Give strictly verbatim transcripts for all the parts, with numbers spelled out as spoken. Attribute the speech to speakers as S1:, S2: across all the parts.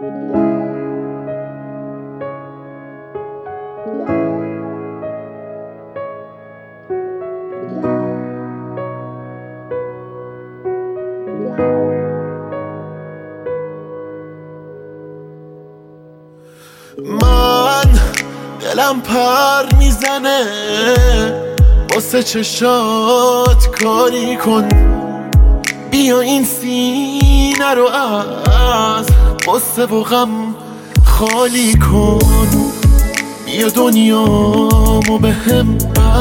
S1: من دلم پر میزنه واسه چشات کاری کن، بیا این سینه رو از قصه و غم خالی کن، بیا دنیامو به هم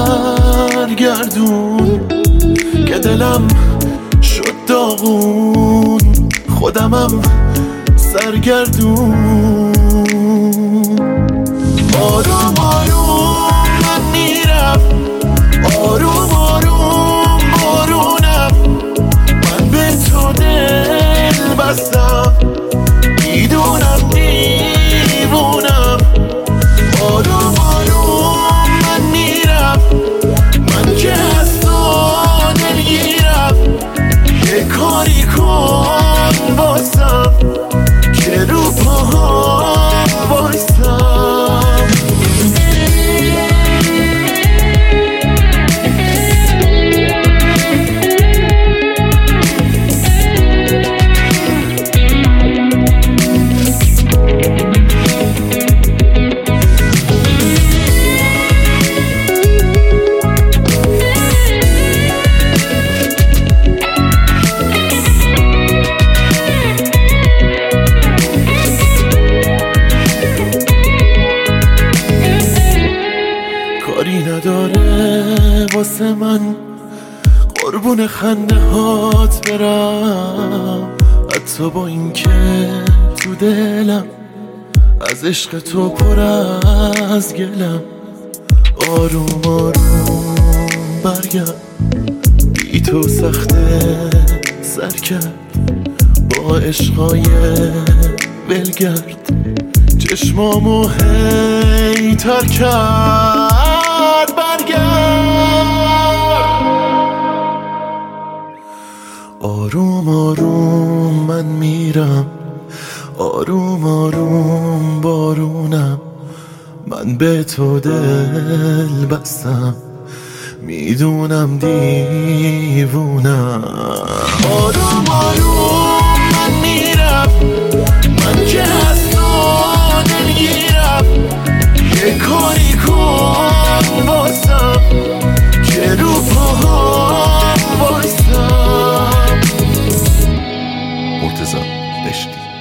S1: برگردون که دلم شد داغون، خودمم سرگردون. آروم آروم من میرم، آروم آروم بارونم، من به تو دل بستم، میدونم دیوونم. آروم آروم من میرم، من که از تو دلگیرم، یه کاری کن باسم که رو پاهم بایستم. کاری نداره واسه من قربون خنده هات برم، حتی با این که تو دلم از عشق تو پر از گلم. آروم آروم برگرد، بی تو سخته سر کرد با عشقای ولگرد، چشمامو هی تر کرد. برگرد، آروم آروم من میرم، آروم آروم بارونم، من به تو دل بستم، میدونم دیوونم. آروم آروم من میرم، من که از تو دلگیرم، یه کاری کن باسم که رو پاهم بایستم. مرتضی عشقی.